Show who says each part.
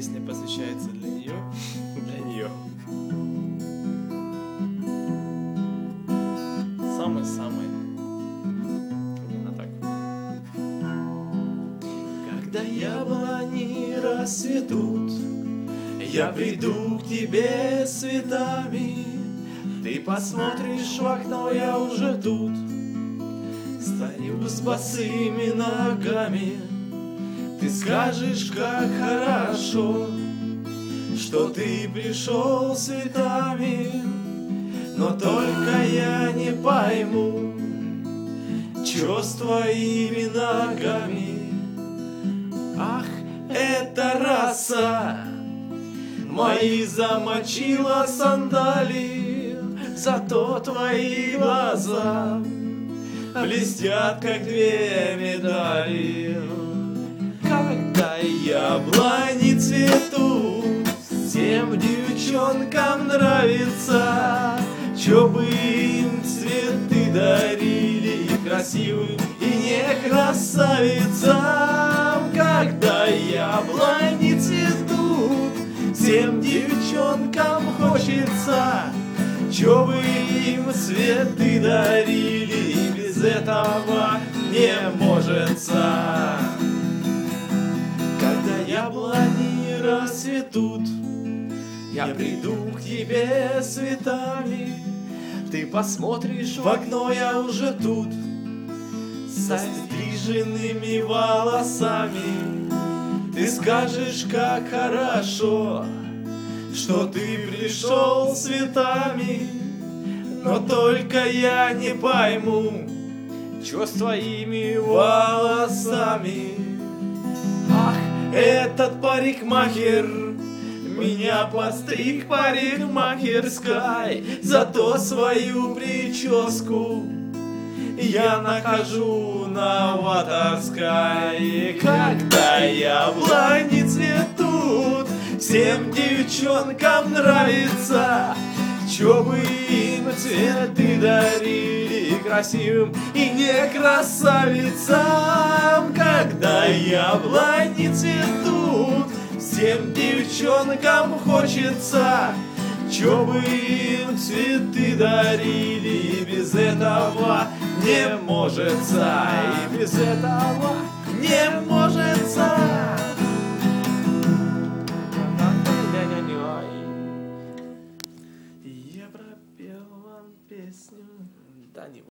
Speaker 1: песня посвящается для нее.
Speaker 2: Для нее.
Speaker 1: Самый-самый.
Speaker 2: Именно так.
Speaker 1: Когда яблони расцветут, я приду к тебе с цветами. Ты посмотришь в окно, я уже тут. Стою с босыми ногами. Ты скажешь, как хорошо, что ты пришел с цветами. Но только я не пойму, чё с твоими ногами. Ах, эта раса мои замочила сандали, зато твои глаза блестят, как две медали. Когда яблони цветут, всем девчонкам нравится, чё бы им цветы дарили красивым и не красавицам. Когда яблони цветут, всем девчонкам хочется, чё бы им цветы дарили, и без этого не можется. Когда яблони расцветут, я приду к тебе с цветами. Ты посмотришь в окно, я уже тут, со стриженными волосами. Ты скажешь, как хорошо, что ты пришел с цветами. Но только я не пойму, чё с твоими волосами. Ах, этот парикмахер меня подстриг парикмахерской, зато свою прическу я нахожу на Ваторской. Когда яблони цветут, всем девчонкам нравится, чё бы им цветы дарили красивым и не красавицам. Когда яблони цветут, всем девчонкам хочется, чё бы им цветы дарили, и без этого не можется, и без этого не можется. Я пропел вам песню. Да, не